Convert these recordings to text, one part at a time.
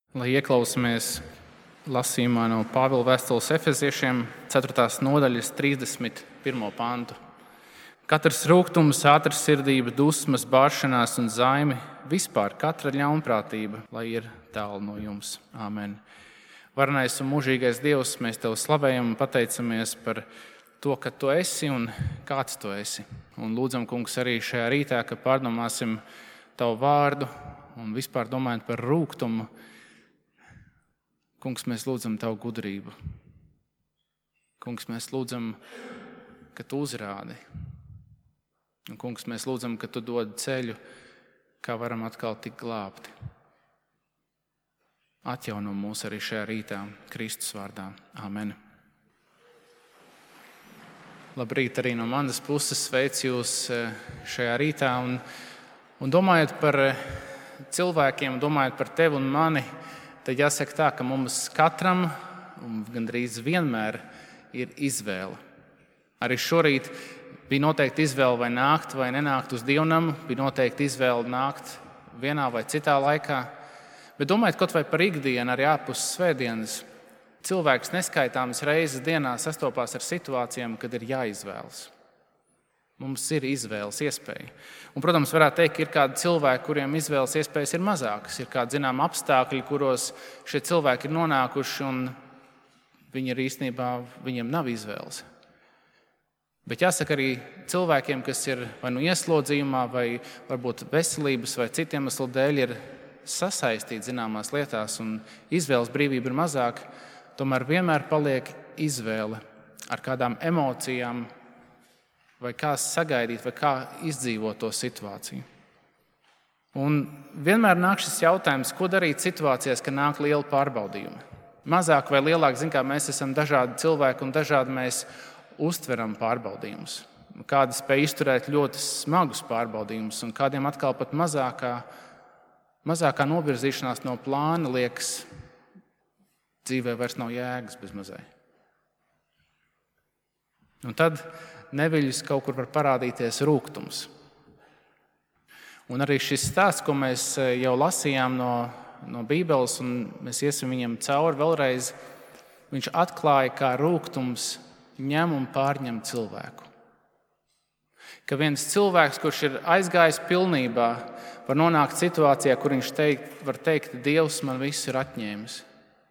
Lai ieklausāmies lasījumā no Pāvila vēstules Efeziešiem 4. nodaļas 31. pantu. Katrs rūgtums, ātrsirdība, dusmas, bāršanās un zaimi, vispār katra ļaunprātība, lai ir tālu no jums. Āmen. Varenais un mūžīgais Dievs, mēs Tev slavējam un pateicamies par to, ka Tu esi un kāds Tu esi. Un lūdzam, Kungs, arī šajā rītā, ka pārdomāsim Tavu vārdu un vispār domājot par rūgtumu. Kungs, mēs lūdzam Tavu gudrību. Kungs, mēs lūdzam, ka Tu uzrādi. Un, Kungs, mēs lūdzam, ka Tu dod ceļu, kā varam atkal tikt glābti. Atjauno mūs arī šajā rītā, Kristus vārdā. Āmen. Labrīt arī no manas puses, sveicu jūs šajā rītā. Un domājot par cilvēkiem, domājot par tevi un mani, tad jāsaka tā, ka mums katram un gandrīz vienmēr ir izvēle. Arī šorīt bija noteikti izvēle vai nākt vai nenākt uz dievnamu, bija noteikti izvēle nākt vienā vai citā laikā. Bet domājot kaut vai par ikdienu, arī ārpus svētdienas, cilvēks neskaitāmas reizes dienā sastopās ar situācijām, kad ir jāizvēlas. Mums ir izvēles iespēja. Un, protams, varētu teikt, ka ir kādi cilvēki, kuriem izvēles iespējas ir mazākas. Ir kādi zinām apstākļi, kuros šie cilvēki ir nonākuši, un viņi ir īstenībā, viņiem nav izvēles. Bet jāsaka arī cilvēkiem, kas ir vai nu ieslodzījumā, vai varbūt veselības vai citiem iemeslu dēļ ir sasaistīti zināmās lietās, un izvēles brīvība ir mazāka, tomēr vienmēr paliek izvēle ar kādām emocijām, vai kā sagaidīt, vai kā izdzīvot to situāciju. Un vienmēr nāk šis jautājums, ko darīt situācijās, kad nāk liela pārbaudījuma. Mazāk vai lielāk, mēs esam dažādi cilvēki un dažādi mēs uztveram pārbaudījumus. Kādi spēj izturēt ļoti smagus pārbaudījumus, un kādiem atkal pat mazākā novirzīšanās no plāna liekas, dzīvē vairs nav jēgas bez mazai. Un tad neviļus kaut kur var parādīties rūgtums. Un arī šis stāsts, ko mēs jau lasījām no Bībeles, un mēs iesim viņam cauri vēlreiz, viņš atklāja, kā rūgtums ņem un pārņem cilvēku. Ka viens cilvēks, kurš ir aizgājis pilnībā, var nonākt situācijā, kur viņš var teikt, Dievs man visu ir atņēmis.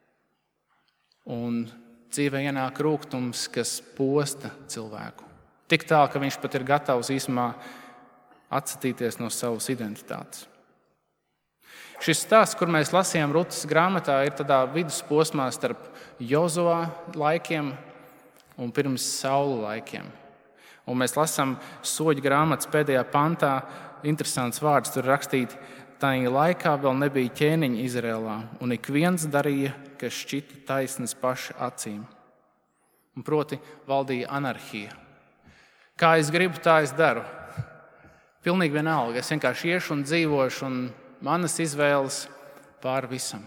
Un dzīvē ienāk rūgtums, kas posta cilvēku. Tik tā, ka viņš pat ir gatavs īsumā atsatīties no savas identitātes. Šis stāsts, kur mēs lasījām Rutas grāmatā, ir tādā vidusposmā starp Jozua laikiem un pirms Saula laikiem. Un mēs lasām Soļu grāmatas pēdējā pantā, interesants vārds, tur rakstīt, tajā laikā vēl nebija ķēniņa Izrēlā, un ik viens darīja, kas šķita taisnas paša acīm. Un proti valdīja anarhija. Kā es gribu, tā es daru. Pilnīgi vienalga. Es vienkārši iešu un dzīvošu, un manas izvēles pār visam.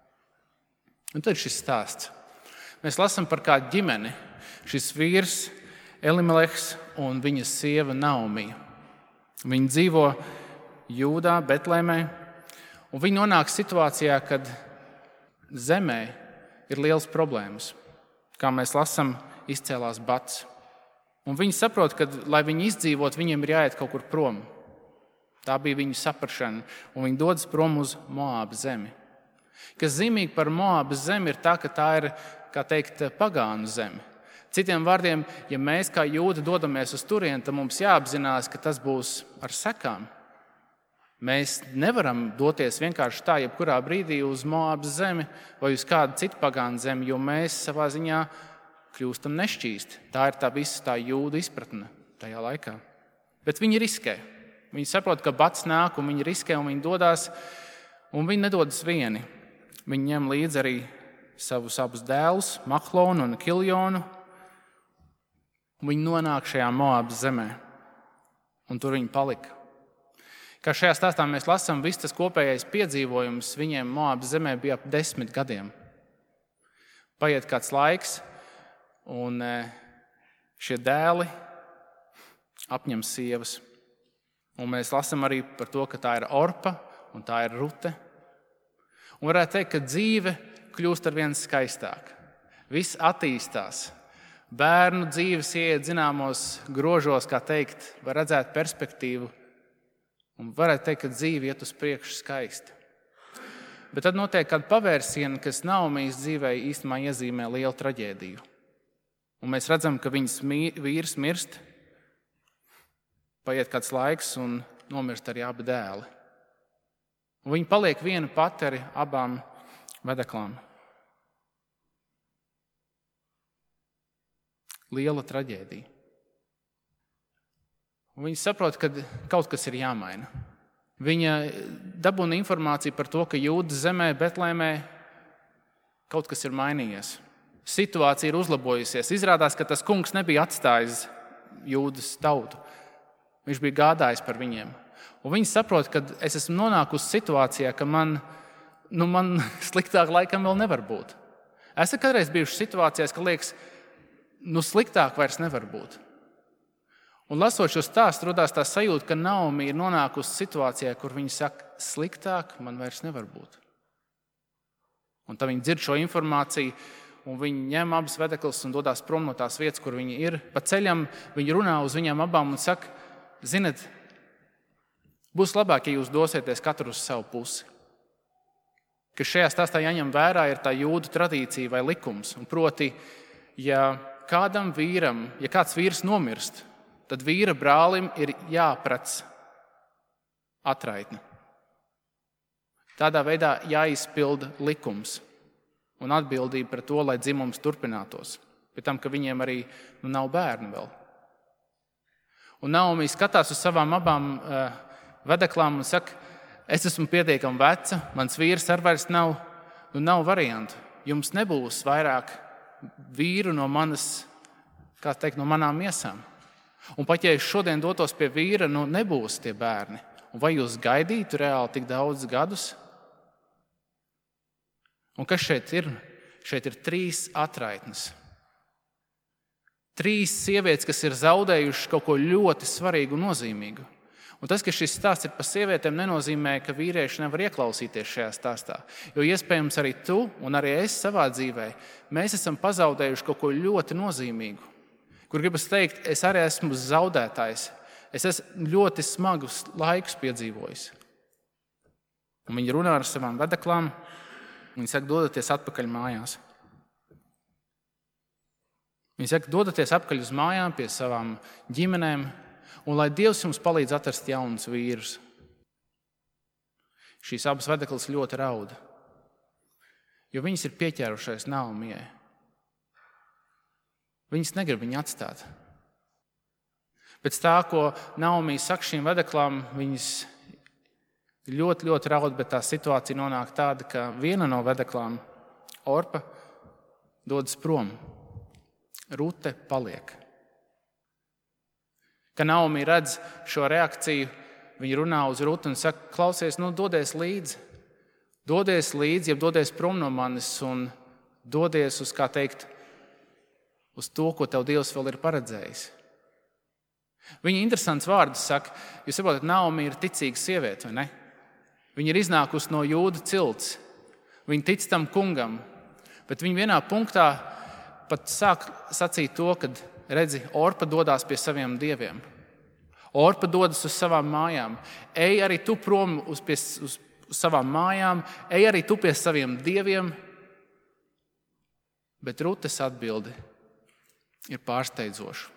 Un tad šis stāsts. Mēs lasām par kādu ģimeni. Šis vīrs Elimelehs un viņa sieva Naumija. Viņi dzīvo Jūdā, Betlēmē, un viņi nonāk situācijā, kad zemē ir liels problēmas. Kā mēs lasām, izcēlās bats. Un viņi saprot, ka, lai viņi izdzīvot, viņiem ir jāiet kaut kur prom. Tā bija viņu saprašana, un viņi dodas prom uz Moābas zemi. Kas zīmīgi par Moābas zemi ir tā, ka tā ir, kā teikt, pagānu zemi. Citiem vārdiem, ja mēs kā jūdi dodamies uz turieni, tad mums jāapzinās, ka tas būs ar sekām. Mēs nevaram doties vienkārši tā, jebkurā brīdī uz Moābas zemi vai uz kādu citu pagānu zemi, jo mēs savā ziņā kļūstam nešķīsti. Tā ir tā visa tā jūdu izpratne tajā laikā. Bet viņi riskē. Viņi saprot, ka bats nāk, un viņi riskē, un viņi dodas, un viņi nedodas vieni. Viņi ņem līdzi arī savus abus dēlus, Mahlonu un Kiljonu, un viņi nonāk šajā Moābas zemē. Un tur viņi palika. Kā šajā stāstā mēs lasām, viss tas kopējais piedzīvojums viņiem Moābas zemē bija ap 10 gadiem. Paiet kāds laiks, un šie dēli apņem sievas. Un mēs lasām arī par to, ka tā ir Orpa un tā ir Rute. Un varētu teikt, ka dzīve kļūst arvien skaistāka. Viss attīstās. Bērnu dzīves ieiet zināmos grožos, kā teikt, var redzēt perspektīvu. Un varētu teikt, ka dzīve iet uz priekšu skaisti. Bet tad notiek kāda pavērsiena, kas Naomijas dzīvē īstenībā iezīmē lielu traģēdiju. Un mēs redzam, ka viņas vīrs mirst, paiet kāds laiks un nomirst arī abi dēli. Un viņa paliek viena pati ar abām vedeklām. Liela traģēdija. Un viņa saprot, ka kaut kas ir jāmaina. Viņa dabūna informāciju par to, ka Jūdas zemē, Betlēmē kaut kas ir mainījies. Situācija ir uzlabojusies. Izrādās, ka tas kungs nebija atstājis Jūdas tautu. Viņš bija gādājis par viņiem. Un viņi saprot, ka es esmu nonākusi situācijā, ka man sliktāk laikam vēl nevar būt. Esat kādreiz bijuši situācijās, ka liekas, sliktāk vairs nevar būt. Un lasot šo stāstu, rodās tā sajūta, ka Naomi ir nonākusi situācijā, kur viņa saka, sliktāk man vairs nevar būt. Un tad viņi dzird šo informāciju, un viņi ņem abas vedeklis un dodās prom no tās vietas, kur viņi ir. Pa ceļam viņi runā uz viņām abām un saka, ziniet, būs labāk, ja jūs dosieties katru uz savu pusi. Ka šajā stāstā jāņem vērā ir tā jūdu tradīcija vai likums. Un proti, ja kāds vīrs nomirst, tad vīra brālim ir jāprec atraitne. Tādā veidā jāizpilda likums un atbildība par to, lai dzimums turpinātos. Pēc tam, ka viņiem arī nav bērni vēl. Un Naomi skatās uz savām abām vedeklām un saka, es esmu pietiekami veca, mans vīrs ar vairs nav variantu. Jums nebūs vairāk vīru no manām miesām. Un pat ja es šodien dotos pie vīra, nebūs tie bērni. Un vai jūs gaidītu reāli tik daudz gadus? Un kas šeit ir? Šeit ir 3 atraitnes. 3 sievietes, kas ir zaudējušas kaut ko ļoti svarīgu un nozīmīgu. Un tas, ka šis stāsts ir par sievietēm, nenozīmē, ka vīrieši nevar ieklausīties šajā stāstā. Jo iespējams arī tu un arī es savā dzīvē, mēs esam pazaudējuši kaut ko ļoti nozīmīgu. Kur gribas teikt, es arī esmu zaudētājs. Es esmu ļoti smagus laikus piedzīvojis. Un viņi runā ar savām vedeklām. Viņi saka, dodaties atpakaļ mājās. Viņi saka, dodaties atpakaļ uz mājām pie savām ģimenēm, un lai Dievs jums palīdz atrast jaunus vīrus. Šīs abas vedeklis ļoti rauda, jo viņas ir pieķērušais Naomijai. Viņas negrib viņu atstāt. Pēc tā, ko Naomija saka šīm vedeklām, viņas ļoti, ļoti raud, bet tā situācija nonāk tāda, ka viena no vedeklām, Orpa, dodas prom. Rute paliek. Kad Naomija redz šo reakciju, viņa runā uz Rutu un saka, klausies, dodies līdzi. Dodies līdzi, jeb dodies prom no manis un dodies uz, kā teikt, uz to, ko tev Dievs vēl ir paredzējis. Viņa interesants vārdus saka, jūs saprotat, Naomija ir ticīga sieviete, vai ne? Viņa ir iznākusi no jūdu cilts. Viņa tic tam kungam, bet viņa vienā punktā pat sāk sacīt to, kad redzi, Orpa dodās pie saviem dieviem. Orpa dodas uz savām mājām. Ej arī tu prom uz savām mājām, ej arī tu pie saviem dieviem. Bet Rutes atbildi ir pārsteidzoša.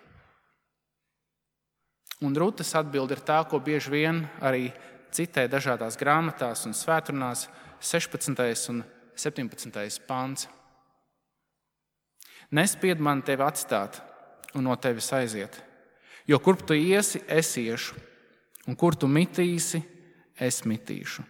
Un Rutes atbildi ir tā, ko bieži vien arī citē dažādās grāmatās un svētrunās 16. un 17. pants. Nespied man tevi atstāt un no tevis aiziet, jo kur tu iesi, es iešu, un kur tu mitīsi, es mitīšu.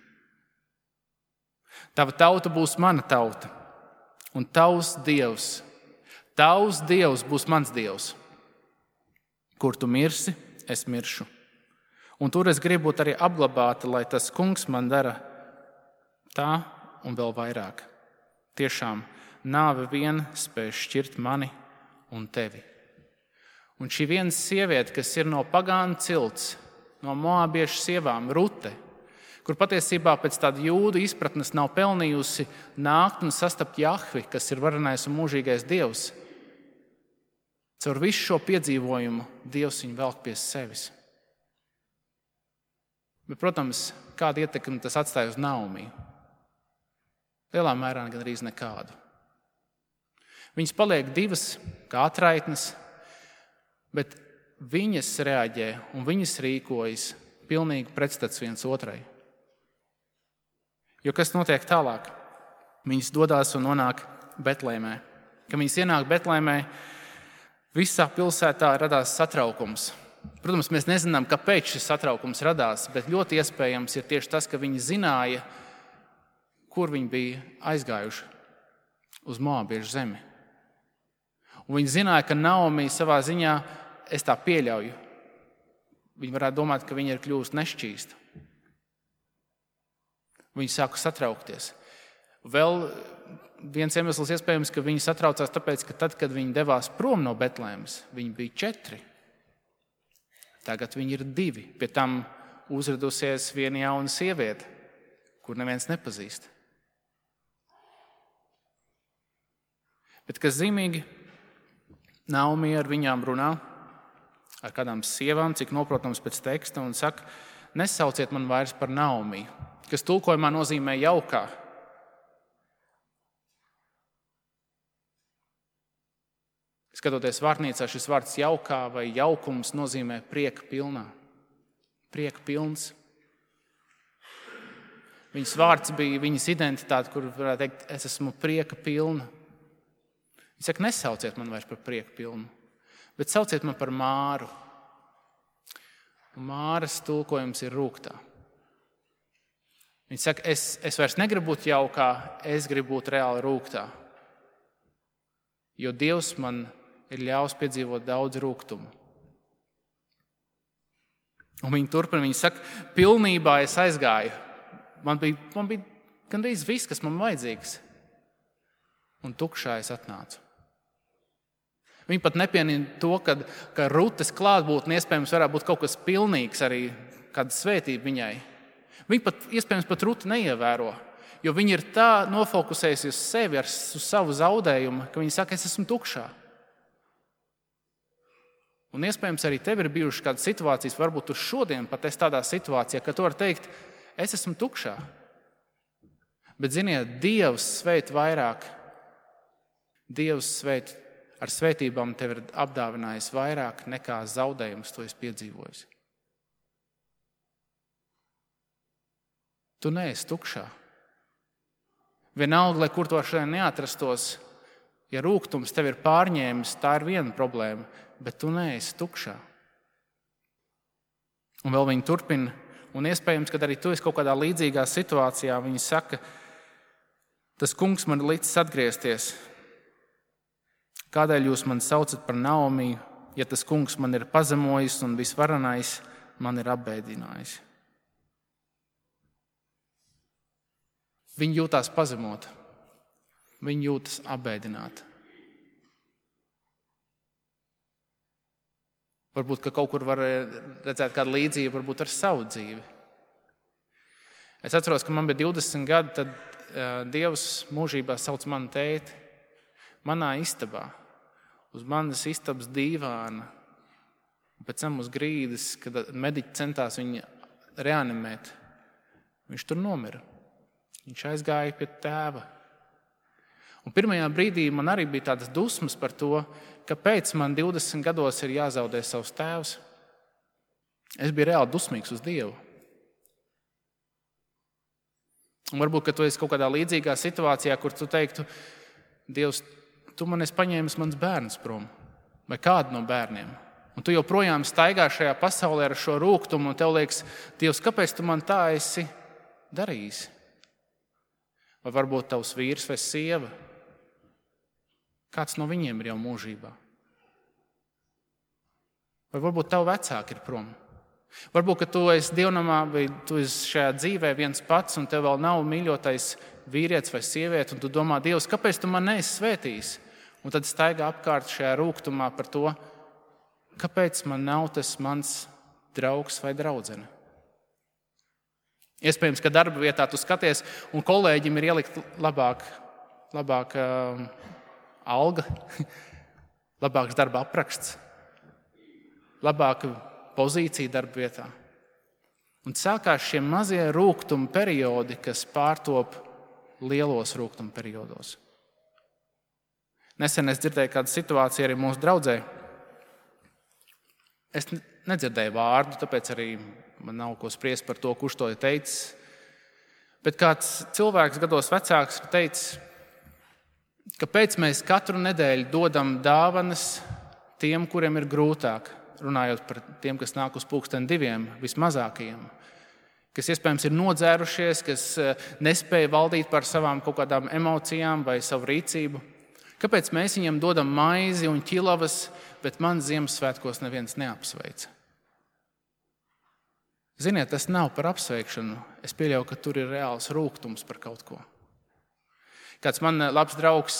Tava tauta būs mana tauta, un tavs Dievs būs mans Dievs. Kur tu mirsi, es miršu. Un tur es gribu būt arī apglabāta, lai tas kungs man dara tā un vēl vairāk. Tiešām nāve vien spēj šķirt mani un tevi. Un šī viena sieviete, kas ir no pagānu cilts, no moabiešu sievām, Rute, kur patiesībā pēc tāda jūdu izpratnes nav pelnījusi nākt un sastapt Jahvi, kas ir varenais un mūžīgais Dievs. Caur visu šo piedzīvojumu Dievs viņu velk pie sevis. Bet, protams, kādu ietekmi tas atstāja uz Naomiju? Lielā mērā gandrīz nekādu. Viņas paliek divas kā atraitnes, bet viņas reaģē un viņas rīkojas pilnīgi pretstats viens otrai. Jo kas notiek tālāk? Viņas dodās un nonāk Betlēmē. Kad viņas ienāk Betlēmē, visā pilsētā radās satraukums. Protams, mēs nezinām, kāpēc šis satraukums radās, bet ļoti iespējams ir tieši tas, ka viņi zināja, kur viņi bija aizgājuši uz Moabiešu zemi. Un viņi zināja, ka Naomija savā ziņā, es tā pieļauju, viņi varētu domāt, ka viņa ir kļuvusi nešķīsta. Viņi sāka satraukties. Vēl viens iemesls iespējams, ka viņi satraucās tāpēc, ka tad, kad viņi devās prom no Betlēmes, viņi bija 4. Tagad viņi ir 2. Pie tam uzradusies viena jauna sieviete, kur neviens nepazīst. Bet, kas zīmīgi, Naomija ar viņām runā, ar kādām sievām, cik noprotams pēc teksta, un saka, nesauciet man vairs par Naomiju, kas tulkojumā nozīmē jaukā. Skatoties vārnīcā, šis vārds jaukā vai jaukums nozīmē prieka pilnā. Prieka pilns. Viņas vārds bija viņas identitāte, kur varētu teikt, es esmu prieka pilna. Viņa saka, nesauciet man vairs par prieku pilnu, bet sauciet man par Māru. Un Māras tulkojums ir rūgtā. Viņa saka, es vairs negribu būt jaukā, es gribu būt reāli rūgtā. Jo Dievs man ir ļaus piedzīvot daudz rūgtumu. Un viņa turpina, viņa saka, pilnībā es aizgāju. Man bija gandrīz viss, kas man vajadzīgs. Un tukšā es atnācu. Viņa pat nepienina to, ka Rutes klātbūtne iespējams varētu būt kaut kas pilnīgs, arī kāda svētība viņai. Viņa pat iespējams pat Rutu neievēro, jo viņa ir tā nofokusējusi uz sevi, uz savu zaudējumu, ka viņa saka, es esmu tukšā. Un iespējams arī tev ir bijušas kādas situācijas, varbūt tu šodien pat esi tādā situācijā, ka tu vari teikt, es esmu tukšā. Bet ziniet, Dievs sveit vairāk. Dievs sveit ar svētībām tev ir apdāvinājis vairāk nekā zaudējumus tu esi piedzīvojis. Tu neesi tukšā. Vienalga, lai kur to šodien neatrastos, ja rūgtums tev ir pārņēmis, tā ir viena problēma, bet tu neesi tukšā. Un vēl viņi turpina, un iespējams, ka arī tu esi kaut kādā līdzīgā situācijā, viņi saka, tas kungs man ir licis atgriezties. Kādēļ jūs mani saucat par Naomiju, ja tas kungs man ir pazemojis un visvarenais man ir apbēdinājis? Viņi jūtās pazemota. Viņi jūtas apbēdināti. Varbūt, ka kaut kur var redzēt kādu līdzību, varbūt ar savu dzīvi. Es atceros, ka man bija 20 gadi, tad Dievs mūžībā sauc manu tēti manā istabā. Uz manas istabas dīvāna, un pēc tam uz grīdas, kad mediķi centās viņu reanimēt. Viņš tur nomira. Viņš aizgāja pie tēva. Un pirmajā brīdī man arī bija tādas dusmas par to, kāpēc man 20 gados ir jāzaudē savs tēvs. Es biju reāli dusmīgs uz Dievu. Un varbūt, ka tu esi kaut kādā līdzīgā situācijā, kur tu teiktu, Dievs, tu man esi paņēmis mans bērns prom, vai kādu no bērniem. Un tu joprojām staigā šajā pasaulē ar šo rūgtumu, un tev liekas, Dievs, kāpēc tu man tā esi darījis? Vai varbūt tavs vīrs vai sieva? Kāds no viņiem ir jau mūžībā? Vai varbūt tavi vecāki ir prom? Varbūt, ka tu esi dievnamā vai tu esi šajā dzīvē viens pats un tev vēl nav mīļotais vīrietis vai sieviete, un tu domā, Dievs, kāpēc tu man neesi svētījis? Un tad staigā apkārt šajā rūgtumā par to, kāpēc man nav tas mans draugs vai draudzene. Iespējams, ka darba vietā tu skaties, un kolēģim ir ielikt labāk alga, labāks darba apraksts, labāka pozīcija darba vietā. Un sākās šie mazie rūgtuma periodi, kas pārtop lielos rūgtuma periodos. Nesen es dzirdēju kādu situāciju arī mūsu draudzē. Es nedzirdēju vārdu, tāpēc arī man nav ko spriest par to, kurš to ir teicis. Bet kāds cilvēks gados vecāks teica, kāpēc mēs katru nedēļu dodam dāvanas tiem, kuriem ir grūtāk, runājot par tiem, kas nāk uz 2:00, vismazākajiem, kas iespējams ir nodzērušies, kas nespēja valdīt par savām kaut kādām emocijām vai savu rīcību. Kāpēc mēs viņiem dodam maizi un ķilavas, bet man Ziemassvētkos neviens neapsveica? Ziniet, tas nav par apsveikšanu. Es pieļauju, ka tur ir reāls rūgtums par kaut ko. Kāds man labs draugs,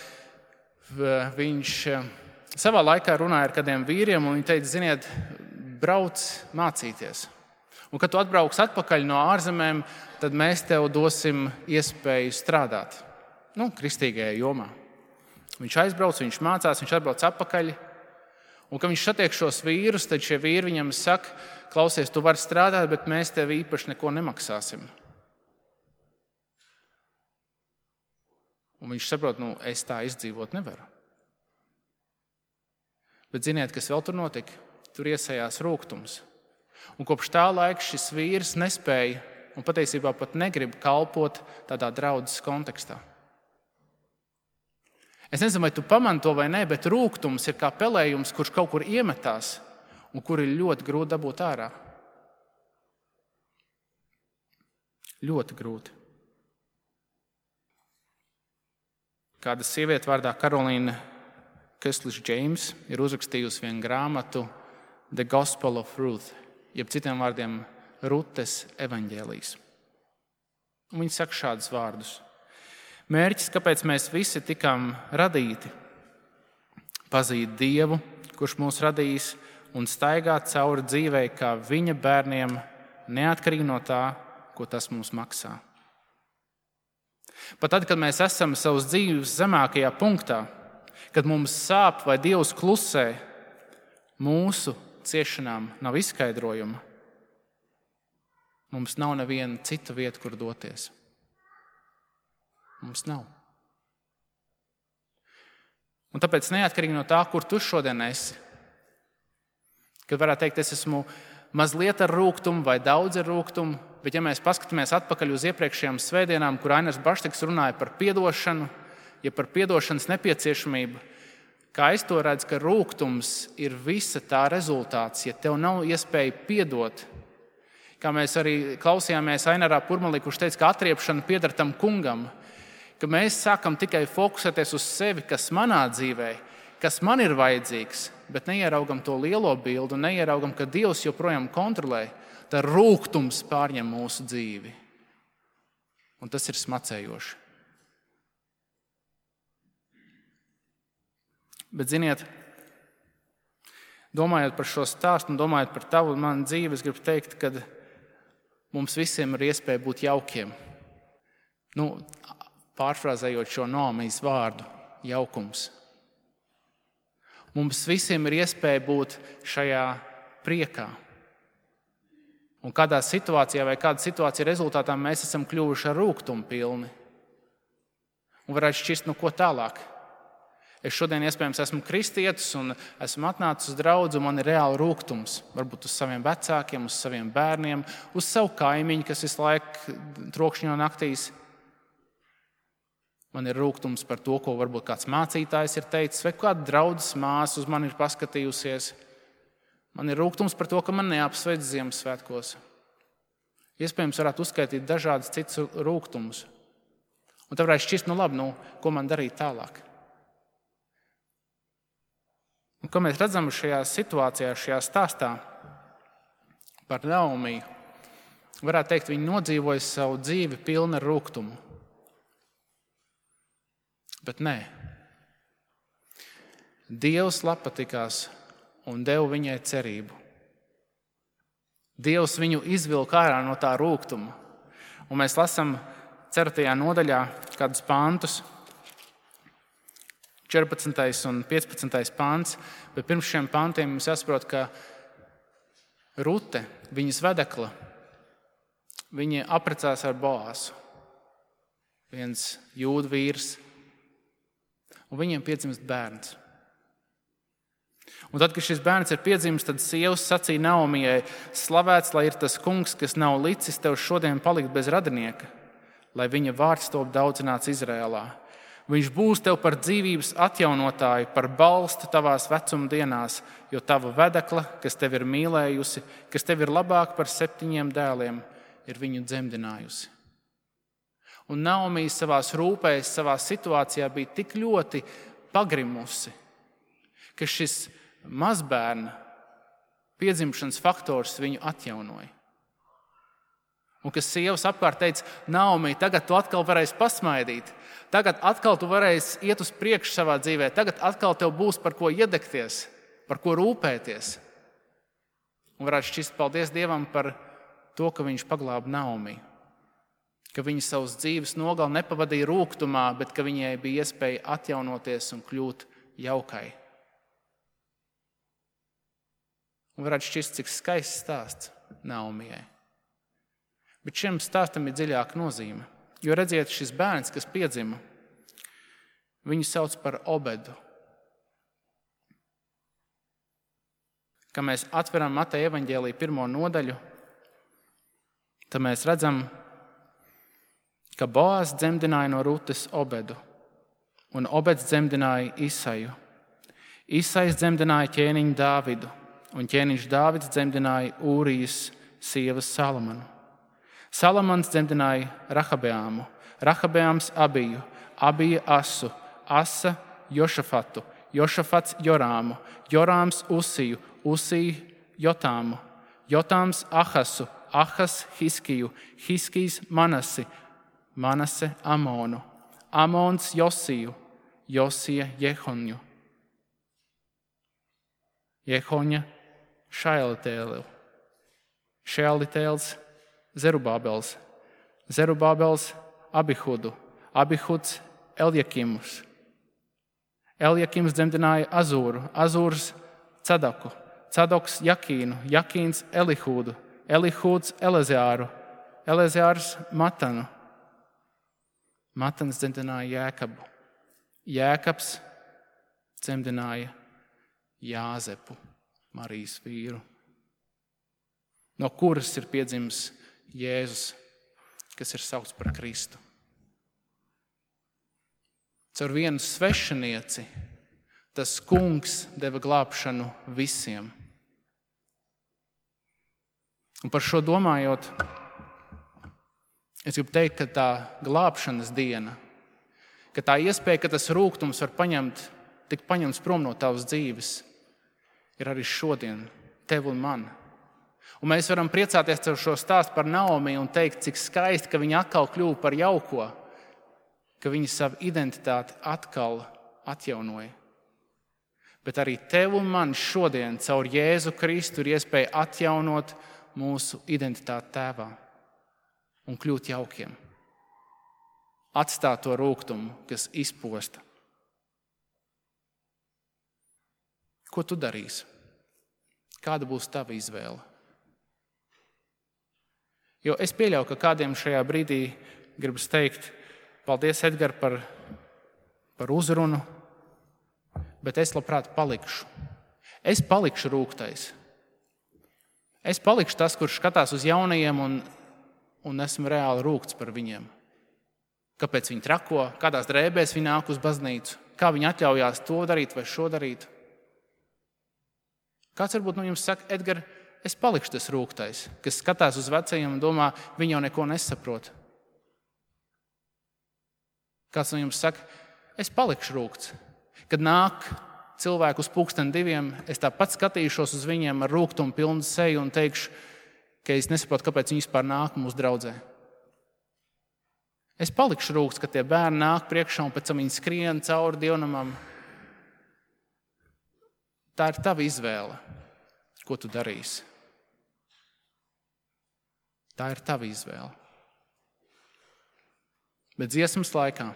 viņš savā laikā runāja ar kādiem vīriem, un viņi teica, ziniet, brauc mācīties. Un, kad tu atbrauks atpakaļ no ārzemēm, tad mēs tev dosim iespēju strādāt. Kristīgajā jomā. Viņš aizbrauc, viņš mācās, viņš atbrauc atpakaļ. Un, kad viņš satiek šos vīrus, tad šie vīri viņam saka, klausies, tu vari strādāt, bet mēs tev īpaši neko nemaksāsim. Un viņš saprot, es tā izdzīvot nevaru. Bet ziniet, kas vēl tur notika? Tur iesējās rūgtums. Un kopš tā laika šis vīrs nespēja un patiesībā pat negrib kalpot tādā draudzes kontekstā. Es nezinu, vai tu pamani to vai nē, bet rūgtums ir kā pelējums, kurš kaut kur iemetās un kur ir ļoti grūti dabūt ārā. Ļoti grūti. Kāda sieviete vārdā Karolīna Keslis-Džeims ir uzrakstījusi vienu grāmatu The Gospel of Ruth, jeb citiem vārdiem Rutes evaņģēlijs. Un viņa saka šādus vārdus. Mērķis, kāpēc mēs visi tikām radīti, pazīt Dievu, kurš mūs radījis, un staigāt cauri dzīvei kā viņa bērniem, neatkarīgi no tā, ko tas mums maksā. Pat tad, kad mēs esam savas dzīves zemākajā punktā, kad mums sāp vai Dievs klusē, mūsu ciešanām nav izskaidrojuma. Mums nav neviena cita vieta, kur doties. Mums nav. Un tāpēc neatkarīgi no tā, kur tu šodien esi, kad varētu teikt, es esmu mazliet ar rūgtumu vai daudz ar rūgtumu, bet ja mēs paskatāmies atpakaļ uz iepriekšējām svētdienām, kur Ainars Baštiks runāja par piedošanu, ja par piedošanas nepieciešamību, kā es to redzu, ka rūgtums ir visa tā rezultāts, ja tev nav iespēja piedot. Kā mēs arī klausījāmies Ainarā Purmalī, kurš teica, ka atriepšana pieder tam kungam, ka mēs sākam tikai fokusēties uz sevi, kas manā dzīvē, kas man ir vajadzīgs, bet neieraugam to lielo bildu, neieraugam, ka Dievs joprojām kontrolē, tad rūgtums pārņem mūsu dzīvi. Un tas ir smacējoši. Bet ziniet, domājot par šo stāstu un domājot par tavu un manu dzīvi, es gribu teikt, ka mums visiem ir iespēja būt jaukiem. Pārfrāzējot šo Naomijas vārdu, jaukums. Mums visiem ir iespēja būt šajā priekā. Un kādā situācijā vai kāda situācija rezultātā mēs esam kļuvuši ar rūgtumu pilni. Un varētu šķist, ko tālāk. Es šodien iespējams esmu kristietis un esmu atnācis uz draudzi, un man ir reāli rūgtums. Varbūt uz saviem vecākiem, uz saviem bērniem, uz savu kaimiņu, kas visu laiku trokšņo naktīs. Man ir rūgtums par to, ko varbūt kāds mācītājs ir teicis, vai kāda draudzes māsa uz mani ir paskatījusies. Man ir rūgtums par to, ka man neapsveic Ziemassvētkos. Iespējams, varētu uzskaitīt dažādas citas rūgtumus. Un tad varētu šķist, labi, ko man darīt tālāk. Un ko mēs redzam šajā situācijā, šajā stāstā par Naomiju, varētu teikt, viņa nodzīvoja savu dzīvi pilnu ar rūgtumu. Bet nē. Dievs patikās un deva viņai cerību. Dievs viņu izvilka ārā no tā rūgtuma. Un mēs lasām 4. nodaļā kādus pantus, 14. un 15. pants, bet pirms šiem pantiem mums jāsaprot, ka Rute, viņas vedekla, viņa apprecās ar Boāzu, viens jūdu vīrs, un viņiem piedzimst bērns. Un tad, kad šis bērns ir piedzimis, tad sievas sacīja Naomijai: slavēts, lai ir tas kungs, kas nav licis tev šodien palikt bez radinieka, lai viņa vārds top daudzināts Izrēlā. Viņš būs tev par dzīvības atjaunotāju, par balstu tavās vecuma dienās, jo tava vedekla, kas tev ir mīlējusi, kas tev ir labāk par 7 dēliem, ir viņu dzemdinājusi. Un Naomija savās rūpēs, savā situācijā bija tik ļoti pagrimusi, ka šis mazbērna piedzimšanas faktors viņu atjaunoja. Un kas sievas apkārt teica: Naomija, tagad tu atkal varēsi pasmaidīt, tagad atkal tu varēsi iet uz priekšu savā dzīvē, tagad atkal tev būs par ko iedegties, par ko rūpēties. Un varētu šķist paldies Dievam par to, ka viņš paglāba Naomiju, ka viņa savas dzīves nogali nepavadīja rūgtumā, bet ka viņai bija iespēja atjaunoties un kļūt jaukai. Un varētu šķist, cik skaists stāsts Naomijai. Bet šim stāstam ir dziļāka nozīme. Jo redziet, šis bērns, kas piedzima, viņu sauc par Obedu. Kad mēs atveram Mateja evaņģēlija 1. nodaļu, tad mēs redzam, ka Boāzs dzemdināja no Rutes Obedu, un Obeds dzemdināja Isaju. Isajs dzemdināja ķēniņu Dāvidu, un ķēniņš Dāvids dzemdināja Ūrijas sievas Salamanu. Salamans dzemdināja Rahabeāmu, Rahabeāms Abiju, Abija Asu, Asa Jošafatu, Jošafats Jorāmu, Jorāms Usiju, Usiju Jotāmu, Jotāms Ahasu, Ahas Hiskiju, Hiskijs Manasi, Manase Amonu, Amons Josiju, Josija Jehonju, Jehoņa Šaelitēlu, Šaelitēls Zerubābels, Zerubābels Abihudu, Abihuds Eljakimus. Eljakims dzemdināja Azūru, Azūrs Cadaku, Cadoks Jakīnu, Jakīns Elihūdu, Elihūds Eleziāru, Eleziārs Matanu. Matans dzemdināja Jēkabu, Jēkabs dzemdināja Jāzepu, Marijas vīru, no kuras ir piedzimis Jēzus, kas ir saukts par Kristu. Caur vienu svešinieci tas kungs deva glābšanu visiem. Un par šo domājot, es gribu teikt, ka tā glābšanas diena, ka tā iespēja, ka tas rūgtums var tikt paņemts prom no tavas dzīves, ir arī šodien tev un man. Un mēs varam priecāties par šo stāstu par Naomiju un teikt, cik skaisti, ka viņa atkal kļuva par jauko, ka viņa savu identitāti atkal atjaunoja. Bet arī tev un man šodien caur Jēzu Kristu ir iespēja atjaunot mūsu identitāti Tēvā un kļūt jaukiem. Atstāt to rūgtumu, kas izposta. Ko tu darīsi? Kāda būs tava izvēle? Jo es pieļauju, ka kādiem šajā brīdī gribas teikt: paldies, Edgar, par uzrunu, bet es labprāt palikšu. Es palikšu rūgtais. Es palikšu tas, kurš skatās uz jaunajiem un esmu reāli rūgts par viņiem. Kāpēc viņi trako, kādās drēbēs viņi nāk uz baznīcu, kā viņi atļaujās to darīt vai šo darīt. Kāds varbūt no jums saka: Edgar, es palikšu tas rūgtais, kas skatās uz vecajiem un domā, viņi jau neko nesaprot. Kāds no jums saka: es palikšu rūgts. Kad nāk cilvēku uz 1:30, es tāpat skatīšos uz viņiem ar rūgtumu pilnu seju un teikšu, ka es nesaprotu, kāpēc viņi vispār nāk mūsu draudzē. Es palikšu rūgts, ka tie bērni nāk priekšā un pēc tam viņi skrien cauri dievnamam. Tā ir tava izvēle, ko tu darīsi. Tā ir tava izvēle. Bet dziesmas laikā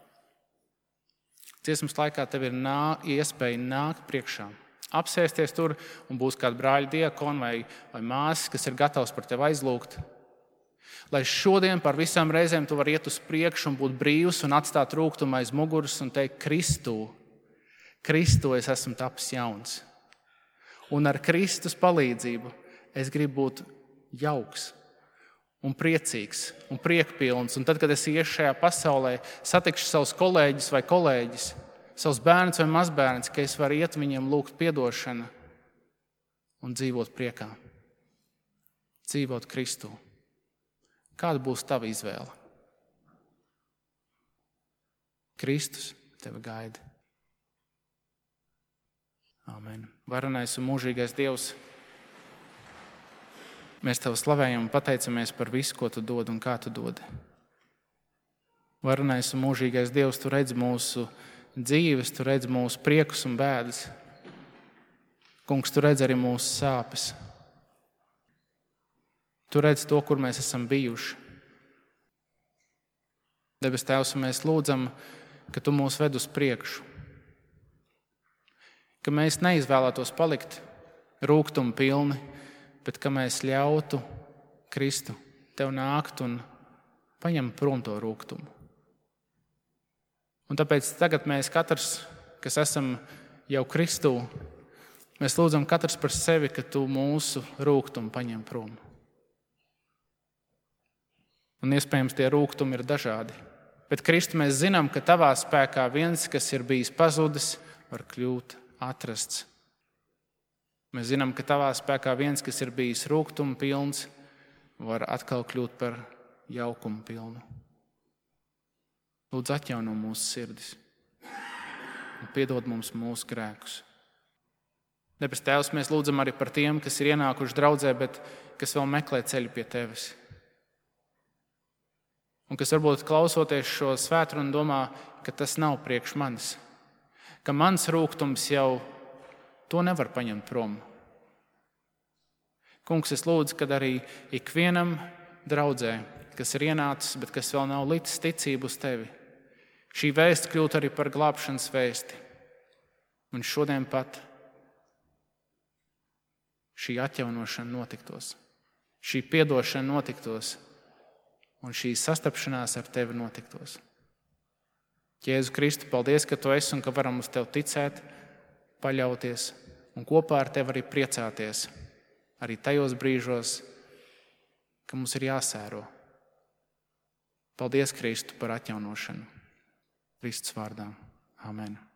tev ir iespēja nākt priekšā, apsēsties tur un būs kāda brāļa diakona vai māsas, kas ir gatavs par tevi aizlūgt. Lai šodien par visām reizēm tu vari iet uz priekšu un būt brīvs un atstāt rūgtumu aiz muguras un teikt, Kristu es esmu tapis jauns. Un ar Kristus palīdzību es gribu būt jauks un priecīgs un priekpilns. Un tad, kad es iešu šajā pasaulē, satikšu savus kolēģus vai kolēģis, savus bērnus vai mazbērnus, ka es varu iet viņiem lūgt piedošanu un dzīvot priekā. Dzīvot Kristū. Kāda būs tava izvēle? Kristus tevi gaida. Amen. Varenais un mūžīgais Dievs, mēs Tev slavējam un pateicamies par visu, ko Tu dod un kā Tu dod. Varenais un mūžīgais Dievs, Tu redzi mūsu dzīves, Tu redzi mūsu priekus un bēdas. Kungs, Tu redzi arī mūsu sāpes. Tu redzi to, kur mēs esam bijuši. Debes Tēvs, mēs lūdzam, ka Tu mūs ved uz priekšu. Ka mēs neizvēlētos palikt rūgtumu pilni, bet ka mēs ļautu Kristu Tev nākt un paņemt prom to rūgtumu. Un tāpēc tagad mēs katrs, kas esam jau Kristū, mēs lūdzam katrs par sevi, ka Tu mūsu rūgtumu paņem prom. Un iespējams tie rūgtumi ir dažādi. Bet Kristu mēs zinām, ka Tavā spēkā viens, kas ir bijis pazudis, var kļūt atrasts. Mēs zinām, ka Tavā spēkā viens, kas ir bijis rūgtumu pilns, var atkal kļūt par jaukumu pilnu. Lūdzu, atjauno mūsu sirdis un piedod mums mūsu grēkus. Debes Tēvs, mēs lūdzam arī par tiem, kas ir ienākuši draudzē, bet kas vēl meklē ceļu pie Tevis. Un kas varbūt klausoties šo svētdienu domā, ka tas nav priekš manis, ka mans rūgtums jau to nevar paņemt prom. Kungs, es lūdzu, kad arī ikvienam draudzē, kas ir ienācis, bet kas vēl nav licis ticību uz Tevi, šī vēsts kļūt arī par glābšanas vēsti. Un šodien pat šī atjaunošana notiktos, šī piedošana notiktos un šī sastapšanās ar Tevi notiktos. Jēzu Kristu, paldies, ka Tu esi un ka varam uz Tevi ticēt, paļauties un kopā ar Tevi arī priecāties. Arī tajos brīžos, ka mums ir jāsēro. Paldies, Kristu, par atjaunošanu. Kristus vārdā. Amen.